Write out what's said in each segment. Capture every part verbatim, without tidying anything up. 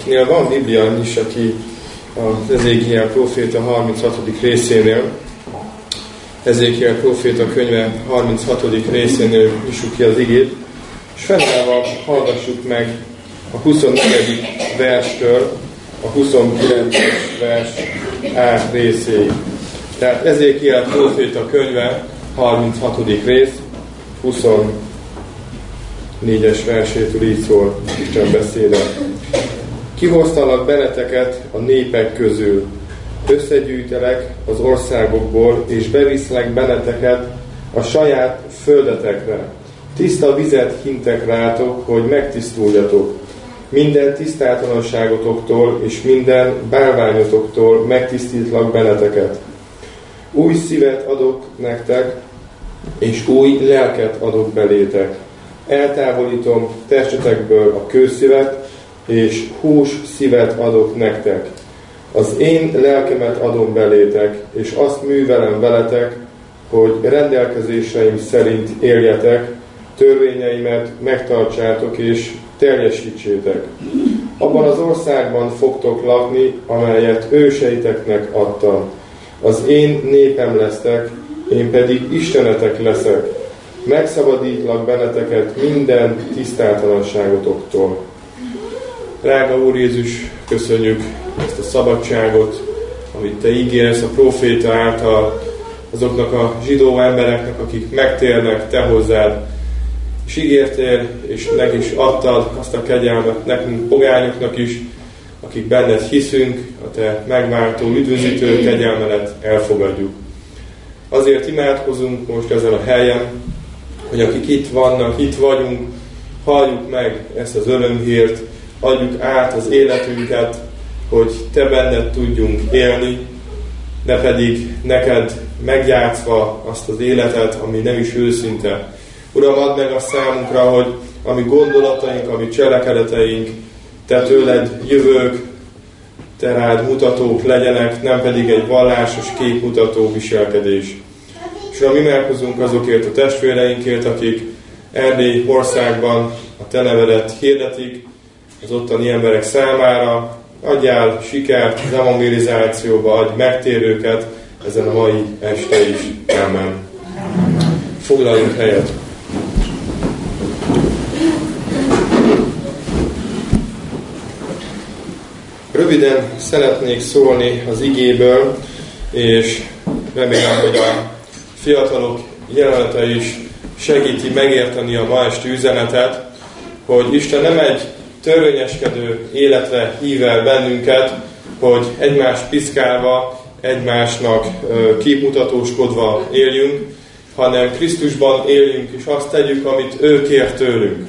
akiknél van Biblia, nyissa ki az Ezékiel próféta harminchatodik részénél. Ezékiel próféta könyve harminchatodik részénél nyissuk ki az igét, és fennállva hallgassuk meg a huszonnegyedik verstől a huszonkilencedik vers A részéig. Tehát Ezékiel próféta könyve harminchatodik rész huszonnégyes versétől így szól Isten beszéde. Kihoztalak benneteket a népek közül, összegyűjtelek az országokból, és beviszlek benneteket a saját földetekre. Tiszta vizet hintek rátok, hogy megtisztuljatok. Minden tisztátalanságotoktól és minden bálványotoktól megtisztítlak benneteket. Új szívet adok nektek, és új lelket adok belétek. Eltávolítom testetekből a kőszívet, és hús szívet adok nektek. Az én lelkemet adom belétek, és azt művelem veletek, hogy rendelkezéseim szerint éljetek, törvényeimet megtartsátok és teljesítsétek. Abban az országban fogtok lakni, amelyet őseiteknek adtam. Az én népem lesztek, én pedig Istenetek leszek. Megszabadítlak benneteket minden tisztátalanságotoktól. Drága Úr Jézus, köszönjük ezt a szabadságot, amit Te ígérsz a próféta által azoknak a zsidó embereknek, akik megtérnek Te hozzád, és ígértél, és nek is adtad azt a kegyelmet nekünk, pogányoknak is, akik benned hiszünk, a Te megváltó, üdvözítő kegyelmedet elfogadjuk. Azért imádkozunk most ezen a helyen, hogy akik itt vannak, itt vagyunk, halljuk meg ezt az örömhírt, adjuk át az életünket, hogy Te benned tudjunk élni, ne pedig neked megjátszva azt az életet, ami nem is őszinte. Uram, add meg a számunkra, hogy ami gondolataink, ami cselekedeteink, Te tőled jövők, Te rád mutatók legyenek, nem pedig egy vallásos képmutató viselkedés. És Uram, imádkozunk azokért a testvéreinkért, akik Erdély országban a Te nevedet hirdetik, az ottani emberek számára. Adjál sikert az evangelizációba, adj megtérőket ezen a mai este is. Amen. Foglaljunk helyet. Röviden szeretnék szólni az igéből, és remélem, hogy a fiatalok jelenete is segíti megérteni a ma esti üzenetet, hogy Isten nem egy törvényeskedő életre hív el bennünket, hogy egymást piszkálva, egymásnak képmutatóskodva éljünk, hanem Krisztusban éljünk, és azt tegyük, amit ő kér tőlünk.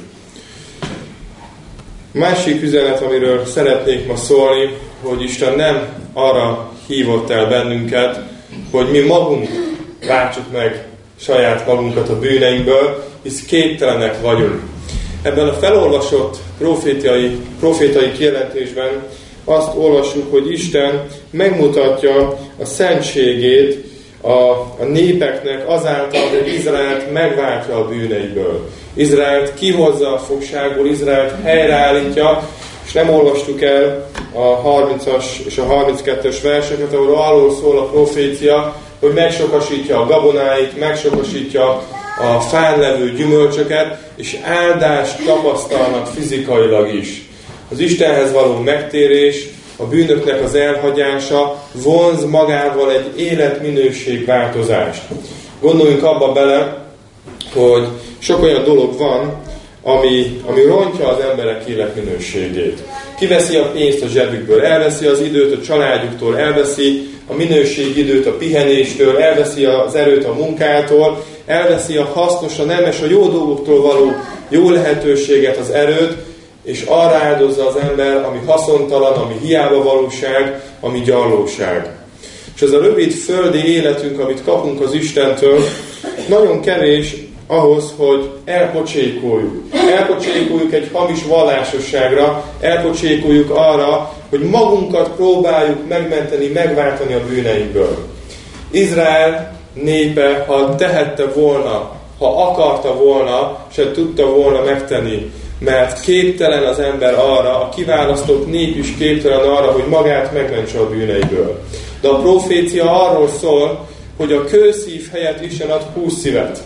Másik üzenet, amiről szeretnék ma szólni, hogy Isten nem arra hívott el bennünket, hogy mi magunk váltsuk meg saját magunkat a bűneinkből, hisz képtelenek vagyunk. Ebben a felolvasott profétai, profétai kijelentésben azt olvassuk, hogy Isten megmutatja a szentségét a, a népeknek azáltal, hogy Izraelt megváltja a bűneiből. Izraelt kihozza a fogságból, Izraelt helyreállítja, és nem olvastuk el a harmincas és a harminckettes verseket, ahol arról szól a profécia, hogy megsokasítja a gabonáit, megsokasítja a fán levő gyümölcsöket, és áldást tapasztalnak fizikailag is. Az Istenhez való megtérés, a bűnöknek az elhagyása vonz magával egy életminőség változást. Gondoljunk abba bele, hogy sok olyan dolog van, ami, ami rontja az emberek életminőségét. Kiveszi a pénzt a zsebükből, elveszi az időt a családjuktól, elveszi a minőségidőt a pihenéstől, elveszi az erőt a munkától, elveszi a hasznos, a nemes, a jó dolgoktól való jó lehetőséget, az erőt, és arra áldozza az ember, ami haszontalan, ami hiába valóság, ami gyarlóság. És ez a rövid földi életünk, amit kapunk az Istentől, nagyon kevés ahhoz, hogy elpocsékoljuk. Elpocsékoljuk egy hamis vallásosságra, elpocsékoljuk arra, hogy magunkat próbáljuk megmenteni, megváltani a bűneinkből. Izrael népe, ha tehette volna, ha akarta volna, se tudta volna megtenni Mert képtelen az ember arra, a kiválasztott nép is képtelen arra, hogy magát megmentse a bűneiből. De a profécia arról szól, hogy a kőszív helyett Isten ad hússzívet.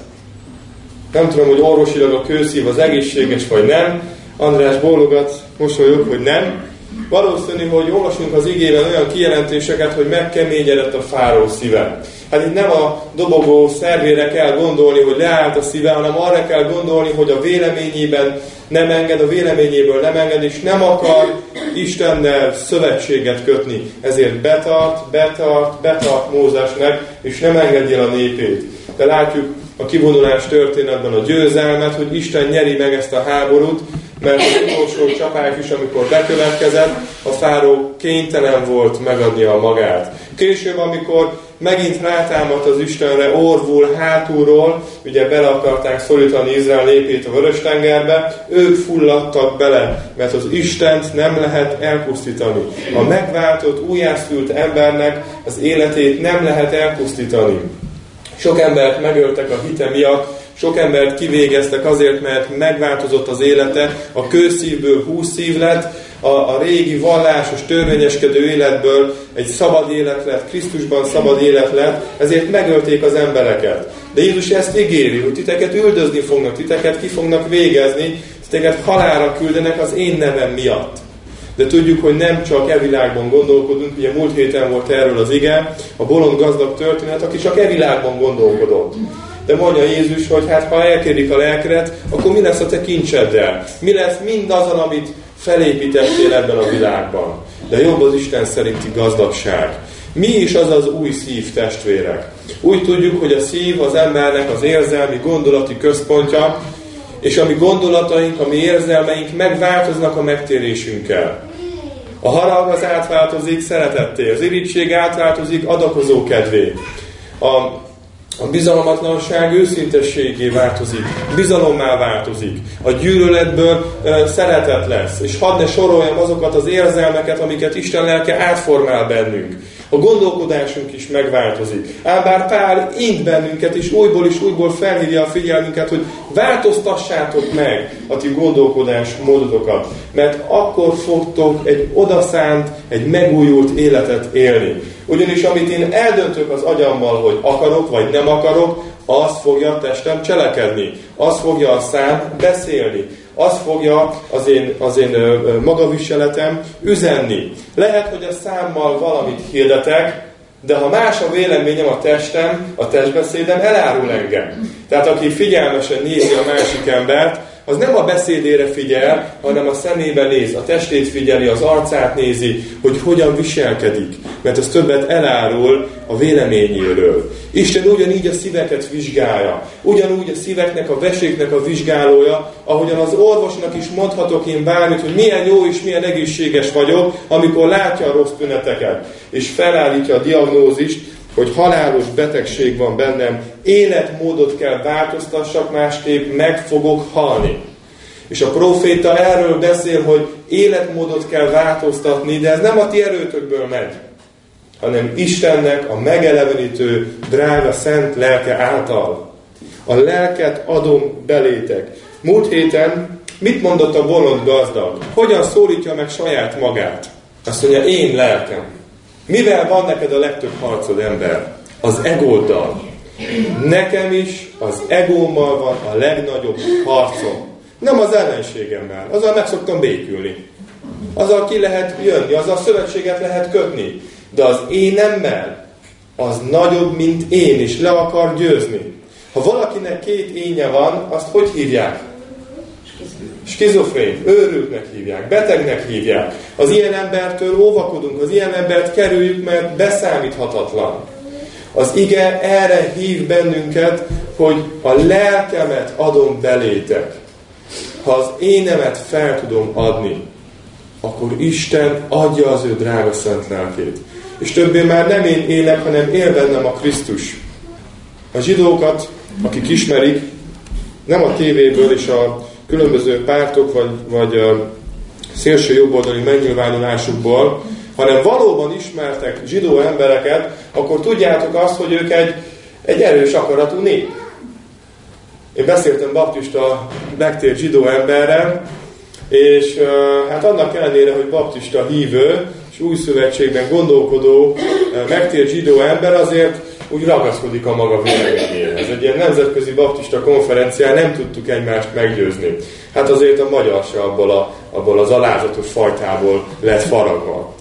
Nem tudom, hogy orvosilag a kőszív az egészséges vagy nem. András bólogat, mosolyog, hogy nem. Valószínű, hogy olvasunk az igében olyan kijelentéseket, hogy megkeményedett a fáraó szíve. Hát itt nem a dobogó szervére kell gondolni, hogy leállt a szíve, hanem arra kell gondolni, hogy a véleményében nem enged, a véleményéből nem enged, és nem akar Istennel szövetséget kötni. Ezért betart, betart, betart Mózesnek, és nem engedi el a népét. De látjuk a kivonulás történetben a győzelmet, hogy Isten nyeri meg ezt a háborút, mert az utolsó csapás is, amikor bekövetkezett, a fáraó kénytelen volt megadni a magát. Később, amikor megint rátámadt az Istenre orvul hátulról, ugye bele akarták szorítani Izrael népét a Vörös-tengerbe, ők fulladtak bele, mert az Istent nem lehet elpusztítani. A megváltott, újjászült embernek az életét nem lehet elpusztítani. Sok embert megöltek a hite miatt, sok embert kivégeztek azért, mert megváltozott az élete, a kőszívből hússzív lett, a, a régi vallásos, törvényeskedő életből egy szabad élet lett, Krisztusban szabad élet lett, ezért megölték az embereket. De Jézus ezt ígéri, hogy titeket üldözni fognak, titeket ki fognak végezni, titeket halálra küldenek az én nevem miatt. De tudjuk, hogy nem csak e világban gondolkodunk, ugye múlt héten volt erről az ige, a bolond gazdag történet, aki csak e világban gondolkodott. De mondja Jézus, hogy hát ha elkérik a lelkedet, akkor mi lesz a te kincseddel? Mi lesz mindazon, amit felépítettél ebben a világban? De jobb az Isten szerinti gazdagság. Mi is az az új szív, testvérek? Úgy tudjuk, hogy a szív az embernek az érzelmi, gondolati központja, és a mi gondolataink, a mi érzelmeink megváltoznak a megtérésünkkel. A harag az átváltozik szeretetté, az irigység átváltozik adakozó kedvé. A A bizalmatlanság őszintességé változik, bizalommá változik, a gyűlöletből e, szeretet lesz. És hadd ne soroljam azokat az érzelmeket, amiket Isten lelke átformál bennünk. A gondolkodásunk is megváltozik. Ám bár Pál int bennünket, és újból és újból felhívja a figyelmünket, hogy változtassátok meg a ti gondolkodás módotokat, mert akkor fogtok egy odaszánt, egy megújult életet élni. Ugyanis amit én eldöntök az agyammal, hogy akarok vagy nem akarok, az fogja a testem cselekedni. Az fogja a szám beszélni. Az fogja az én, az én magaviseletem üzenni. Lehet, hogy a számmal valamit hirdetek, de ha más a véleményem, a testem, a testbeszédem elárul engem. Tehát aki figyelmesen nézi a másik embert, az nem a beszédére figyel, hanem a szemébe néz, a testét figyeli, az arcát nézi, hogy hogyan viselkedik. Mert az többet elárul a véleményéről. Isten ugyanígy a szíveket vizsgálja. Ugyanúgy a szíveknek, a veséknek a vizsgálója, ahogyan az orvosnak is mondhatok én bármit, hogy milyen jó és milyen egészséges vagyok, amikor látja a rossz tüneteket. És felállítja a diagnózist, hogy halálos betegség van bennem, életmódot kell változtassak, másképp meg fogok halni. És a próféta erről beszél, hogy életmódot kell változtatni, de ez nem a ti erőtökből megy, hanem Istennek a megelevenítő, drága, szent lelke által. A lelket adom belétek. Múlt héten mit mondott a bolond gazdag? Hogyan szólítja meg saját magát? Azt mondja, én lelkem. Mivel van neked a legtöbb harcod, ember? Az egóddal. Nekem is az egómmal van a legnagyobb harcom. Nem az ellenségemmel. Azzal meg szoktam békülni. Azzal ki lehet jönni, azzal szövetséget lehet kötni. De az énemmel az nagyobb, mint én, és le akar győzni. Ha valakinek két énje van, azt hogy hívják? Skizofrén, őrültnek hívják, betegnek hívják. Az ilyen embertől óvakodunk, az ilyen embert kerüljük, mert beszámíthatatlan. Az ige erre hív bennünket, hogy a lelkemet adom belétek. Ha az énemet fel tudom adni, akkor Isten adja az ő drága szent lelkét. És többé már nem én élek, hanem él bennem a Krisztus. A zsidókat, akik ismerik, nem a tévéből és a különböző pártok, vagy, vagy a szélső jobboldali megnyilvánulásukból, hanem valóban ismertek zsidó embereket, akkor tudjátok azt, hogy ők egy, egy erős akaratú nép. Én beszéltem baptista megtért zsidó emberrel, És hát annak ellenére, hogy baptista hívő, és új szövetségben gondolkodó, megtért zsidó ember, azért úgy ragaszkodik a maga véleményéhez. Egy ilyen nemzetközi baptista konferencián nem tudtuk egymást meggyőzni. Hát azért a magyar se abból, a, abból az alázatos fajtából lett faragva.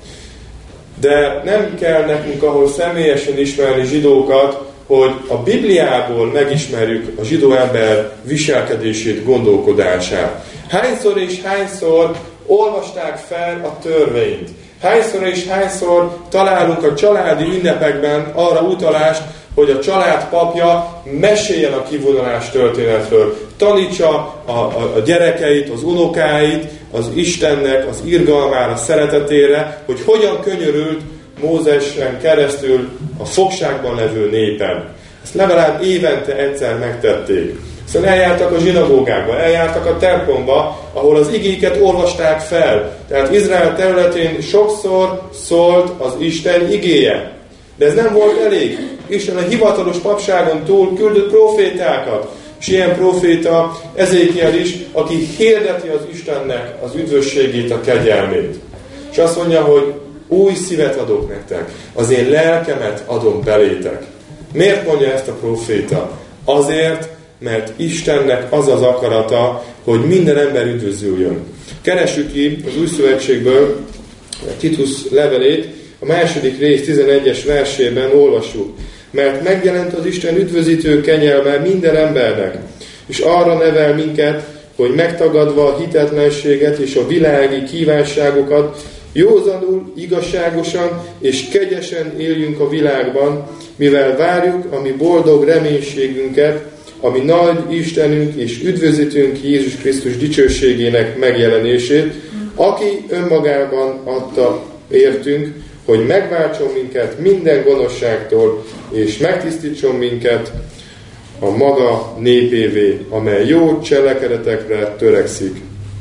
De nem kell nekünk ahhoz személyesen ismerni zsidókat, hogy a Bibliából megismerjük a zsidó ember viselkedését, gondolkodását. Hányszor és hányszor olvasták fel a törvényt? Hányszor és hányszor találunk a családi ünnepekben arra utalást, hogy a család papja meséljen a kivonulás történetről. Tanítsa a, a, a gyerekeit, az unokáit, az Istennek, az irgalmára, szeretetére, hogy hogyan könyörült Mózesen keresztül a fogságban levő népen. Ezt legalább évente egyszer megtették. Szóval eljártak a zsinagógákba, eljártak a templomba, ahol az igéket olvasták fel. Tehát Izrael területén sokszor szólt az Isten igéje. De ez nem volt elég. Isten a hivatalos papságon túl küldött profétákat. És ilyen proféta Ezékiel is, aki hirdeti az Istennek az üdvösségét, a kegyelmét. És azt mondja, hogy új szívet adok nektek, az én lelkemet adom belétek. Miért mondja ezt a proféta? Azért, mert Istennek az az akarata, hogy minden ember üdvözüljön. Keressük ki az Új Szövetségből Titus levelét, a második rész tizenegyes versében olvassuk. Mert megjelent az Isten üdvözítő kegyelme minden embernek, és arra nevel minket, hogy megtagadva a hitetlenséget és a világi kívánságokat, józanul, igazságosan és kegyesen éljünk a világban, mivel várjuk a mi boldog reménységünket, ami nagy Istenünk és üdvözítőnk Jézus Krisztus dicsőségének megjelenését, aki önmagában adta értünk, hogy megváltson minket minden gonoszságtól, és megtisztítson minket a maga népévé, amely jó cselekedetekre törekszik.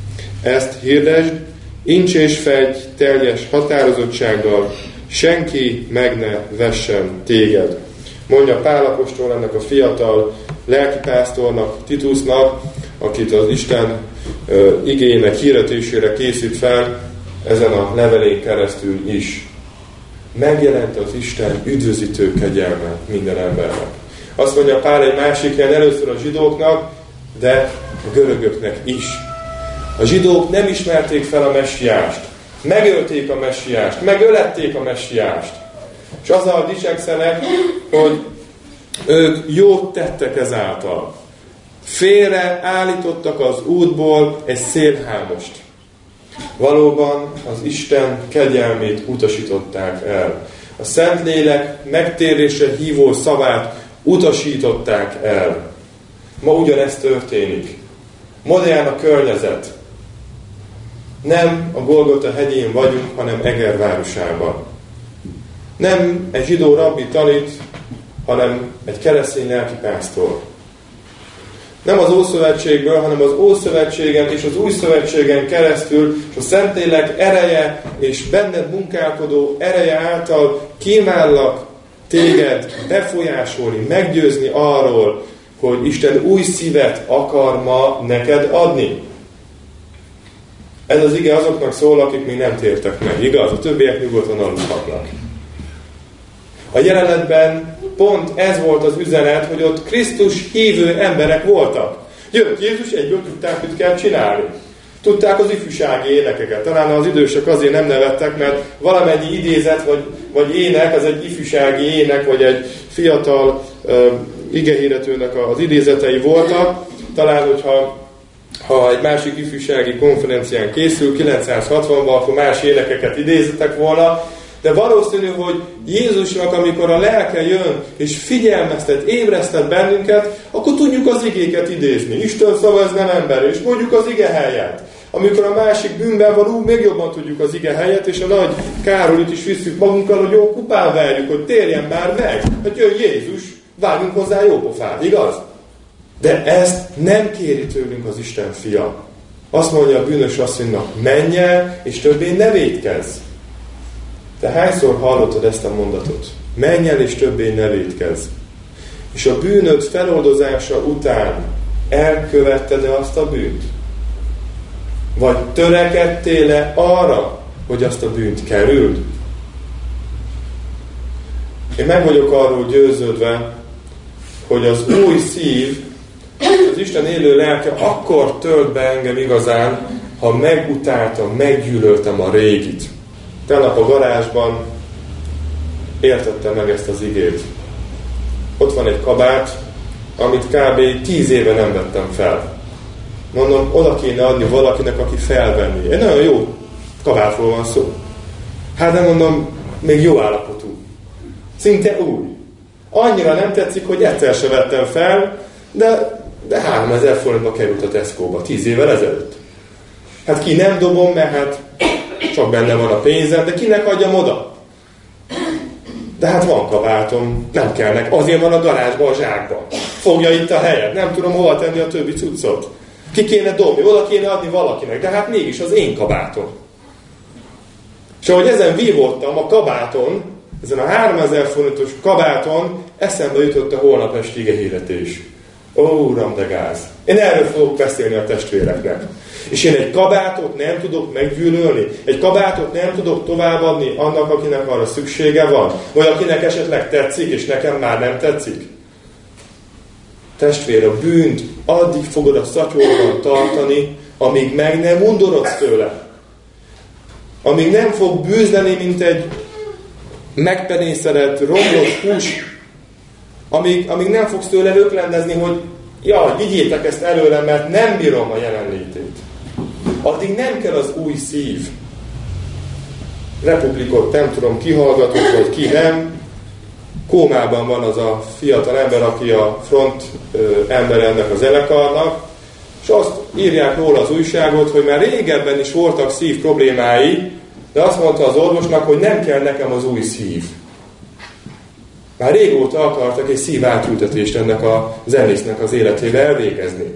Ezt hirdesd, incs és fegy teljes határozottsággal, senki meg ne vessen téged. Mondja Pál apostol ennek a fiatal lelkipásztornak, Titusnak, akit az Isten uh, igének hirdetésére készít fel, ezen a levelén keresztül is. Megjelent az Isten üdvözítő kegyelme minden embernek. Azt mondja Pál egy másik helyen, először a zsidóknak, de a görögöknek is. A zsidók nem ismerték fel a messiást. Megölték a messiást, megölették a messiást. És azzal dicsekszenek, hogy ők jót tettek ezáltal. Félre állítottak az útból egy szélhámost. Valóban az Isten kegyelmét utasították el. A Szentlélek megtérésre hívó szavát utasították el. Ma ugyanezt történik. Modern a környezet. Nem a Golgota hegyén vagyunk, hanem Eger városában. Nem egy zsidó rabbi tanít, hanem egy keresztény lelkipásztor. Nem az Ószövetségből, hanem az Ószövetségen és az Új Szövetségen keresztül, és a Szentlélek ereje és benned munkálkodó ereje által kívállak téged befolyásolni, meggyőzni arról, hogy Isten új szívet akar ma neked adni. Ez az ige azoknak szól, akik még nem tértek meg, igaz? A többiek nyugodtan aludhatnak. A jelenetben pont ez volt az üzenet, hogy ott Krisztus hívő emberek voltak. Jött Jézus, egyből tudták, hogy kell csinálni. Tudták az ifjúsági énekeket. Talán az idősek azért nem nevettek, mert valamennyi idézet vagy, vagy ének, az egy ifjúsági ének, vagy egy fiatal uh, igehirdetőnek az idézetei voltak. Talán, hogyha ha egy másik ifjúsági konferencián készül, kilencszázhatvanban, akkor más énekeket idéztek volna. De valószínű, hogy Jézusnak, amikor a lelke jön, és figyelmeztet, ébresztet bennünket, akkor tudjuk az igéket idézni. Isten szava, ez nem ember, és mondjuk az ige helyet. Amikor a másik bűnben van, úgy még jobban tudjuk az ige helyet, és a nagy Károlit is visszük magunkkal, hogy jó kupán verjük, hogy térjen már meg. Hát jön Jézus, vágjunk hozzá jó pofát, igaz? De ezt nem kéri tőlünk az Isten fia. Azt mondja a bűnös asszonynak, menj el, és többé ne vétkezz. Te hányszor hallottad ezt a mondatot? Menj el, és többé ne vétkezz. És a bűnöd feloldozása után elkövetted-e azt a bűnt? Vagy törekedtél-e arra, hogy azt a bűnt kerüld? Én meg vagyok arról győződve, hogy az új szív, az Isten élő lelke akkor tölt be engem igazán, ha megutáltam, meggyűlöltem a régit. Tegnap a garázsban értettem meg ezt az igét. Ott van egy kabát, amit kb. tíz éve nem vettem fel. Mondom, oda kéne adni valakinek, aki felvenni. Egy nagyon jó kabátról van szó. Hát nem mondom, még jó állapotú. Szinte új. Annyira nem tetszik, hogy egyszer se vettem fel, de, de háromezer forintba került a Tesco-ba, tíz évvel ezelőtt. Hát ki nem dobom, mert hát csak benne van a pénzem, de kinek adjam oda? De hát van kabátom, nem kellnek, azért van a garázsban, a zsákban. Fogja itt a helyet, nem tudom hova tenni a többi cuccot. Ki kéne dobni, oda kéne adni valakinek, de hát mégis az én kabátom. És ahogy ezen vívottam a kabáton, ezen a háromezer forintos kabáton, eszembe jutott a holnap esti igehirdetés. Ó, Uram, de gáz! Én erről fogok beszélni a testvéreknek. És én egy kabátot nem tudok meggyűlölni, egy kabátot nem tudok továbbadni annak, akinek arra szüksége van, vagy akinek esetleg tetszik, és nekem már nem tetszik. Testvér, a bűnt addig fogod a szatyorban tartani, amíg meg nem undorodsz tőle. Amíg nem fog bűzleni, mint egy megpenészedett, romlott hús, amíg, amíg nem fogsz tőle öklendezni, hogy ja, vigyétek ezt előlem, mert nem bírom a jelenlétét. Addig nem kell az új szív. Republikot nem tudom, ki hallgatott, vagy ki nem. Kómában van az a fiatal ember, aki a front ember ennek a zenekarnak, és azt írják róla az újságot, hogy már régebben is voltak szív problémái, de azt mondta az orvosnak, hogy nem kell nekem az új szív. Már régóta akartak egy szív átültetést ennek a zenésznek az életébe elvégezni.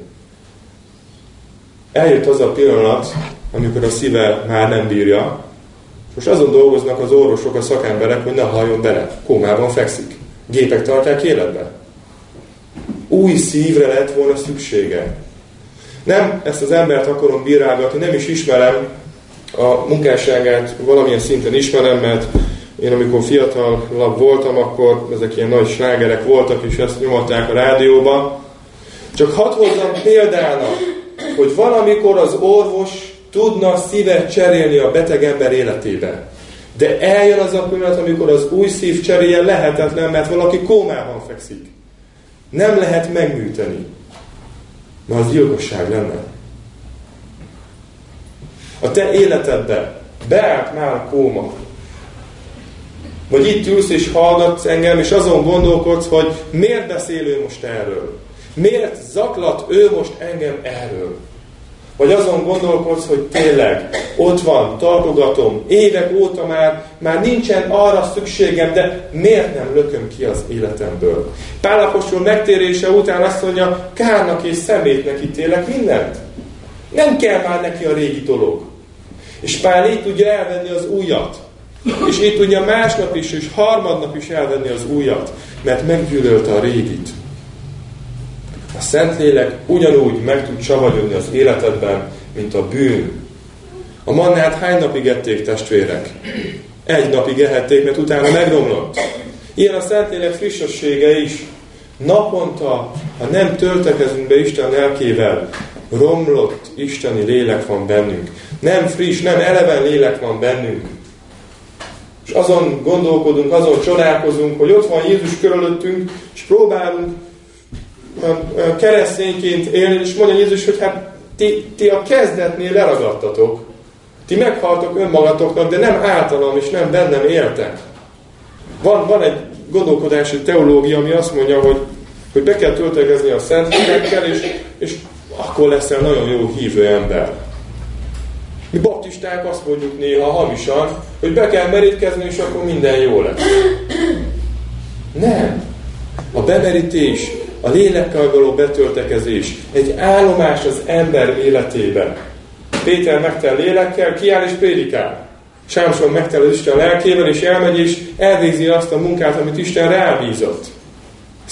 Eljött az a pillanat, amikor a szíve már nem bírja, most azon dolgoznak az orvosok, a szakemberek, hogy ne halljon bele. Kómában fekszik. Gépek tartják életben. Új szívre lett volna szüksége. Nem ezt az embert akarom bírálgatni, nem is ismerem a munkásságát, valamilyen szinten ismerem, mert én amikor fiatalabb voltam, akkor ezek ilyen nagy slágerek voltak, és ezt nyomatták a rádióba. Csak hadd hozzam példának, hogy valamikor az orvos tudna szívet cserélni a beteg ember életébe. De eljön az a pillanat, amikor az új szív cseréje lehetetlen, mert valaki kómában fekszik. Nem lehet megműteni. Mert az gyilkosság lenne. A te életedbe beállt már a kóma. Vagy itt ülsz és hallgatsz engem, és azon gondolkodsz, hogy miért beszél ő most erről? Miért zaklat ő most engem erről? Vagy azon gondolkodsz, hogy tényleg ott van, tartogatom, évek óta már, már nincsen arra szükségem, de miért nem lököm ki az életemből? Pál apostol megtérése után azt mondja, kárnak és szemétnek ítélek mindent. Nem kell már neki a régi dolog. És Pál így tudja elvenni az újat. És így tudja másnap is, és harmadnap is elvenni az újat, mert meggyűlölte a régit. A Szentlélek ugyanúgy meg tud csavagyodni az életedben, mint a bűn. A mannát hány napig ették, testvérek? Egy napig ehették, mert utána megromlott. Ilyen a Szentlélek frissessége is. Naponta, ha nem töltekezünk be Isten lelkével, romlott isteni lélek van bennünk. Nem friss, nem eleven lélek van bennünk. És azon gondolkodunk, azon csodálkozunk, hogy ott van Jézus körülöttünk, és próbálunk keresztényként élni, és mondja Jézus, hogy hát ti, ti a kezdetnél leragadtatok. Ti meghaltok önmagatoknak, de nem általam, és nem bennem éltek. Van, van egy gondolkodási teológia, ami azt mondja, hogy, hogy be kell töltekezni a Szentlélekkel, és, és akkor leszel nagyon jó hívő ember. Mi baptisták azt mondjuk néha hamisan, hogy be kell merítkezni, és akkor minden jó lesz. Nem. A bemerítés, a lélekkel való betöltekezés egy állomás az ember életében. Péter megtel lélekkel, kiáll és prédikál. Sámson megtel az Isten lelkével, és elmegy, és elvégzi azt a munkát, amit Isten rábízott.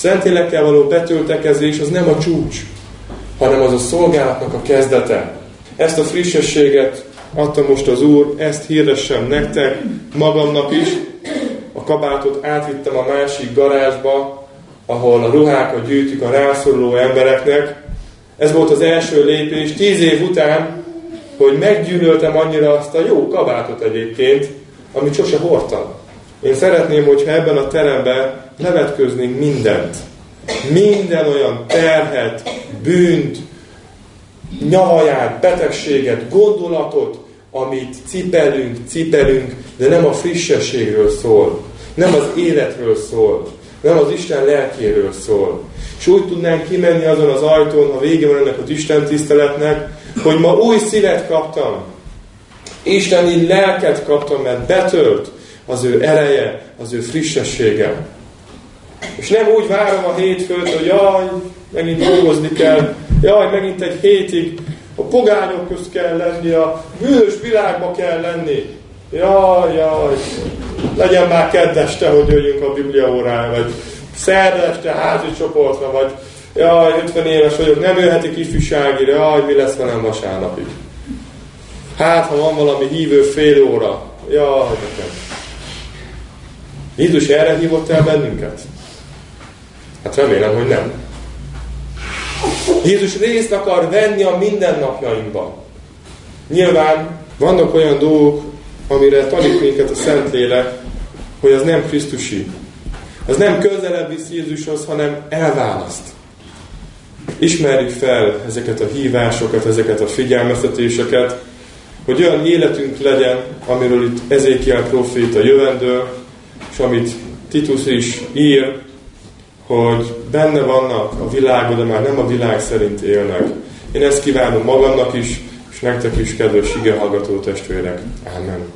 Szentlélekkel való betöltekezés az nem a csúcs, hanem az a szolgálatnak a kezdete. Ezt a frissességet adta most az Úr, ezt hirdessem nektek, magamnak is. A kabátot átvittem a másik garázsba, ahol a ruhákat gyűjtik a rászoruló embereknek. Ez volt az első lépés, tíz év után, hogy meggyűlöltem annyira azt a jó kabátot egyébként, amit sose hordtam. Én szeretném, hogyha ebben a teremben levetkőznénk mindent. Minden olyan terhet, bűnt, nyavaját, betegséget, gondolatot, amit cipelünk, cipelünk, de nem a frissességről szól. Nem az életről szól. Nem az Isten lelkéről szól. És úgy tudnánk kimenni azon az ajtón, ha vége van ennek az Isten tiszteletnek, hogy ma új szívet kaptam. Isteni lelket kaptam, mert betölt az ő ereje, az ő frissessége. És nem úgy várom a hétfőt, hogy jaj, megint dolgozni kell, jaj, megint egy hétig a pogányok közt kell lenni, a bűnös világba kell lenni. Jaj, jaj, legyen már kedd este, hogy jöjjünk a Biblia órára, vagy szerda este házi csoportra, vagy jaj, ötven éves vagyok, nem jöhetik ifjúságira, jaj, mi lesz velem vasárnapig. Hát, ha van valami hívő fél óra, jaj, nekem. Jézus erre hívott el bennünket? Hát remélem, hogy nem. Jézus részt akar venni a mindennapjainkba. Nyilván vannak olyan dolgok, amire tanít minket a Szentlélek, hogy az nem krisztusi. Az nem közelebb visz Jézushoz, hanem elválaszt. Ismerjük fel ezeket a hívásokat, ezeket a figyelmeztetéseket, hogy olyan életünk legyen, amiről itt Ezékiel próféta jövendől, és amit Titus is ír, hogy benne vannak a világban, de már nem a világ szerint élnek. Én ezt kívánom magamnak is, és nektek is, kedves igehallgató testvérek. Amen.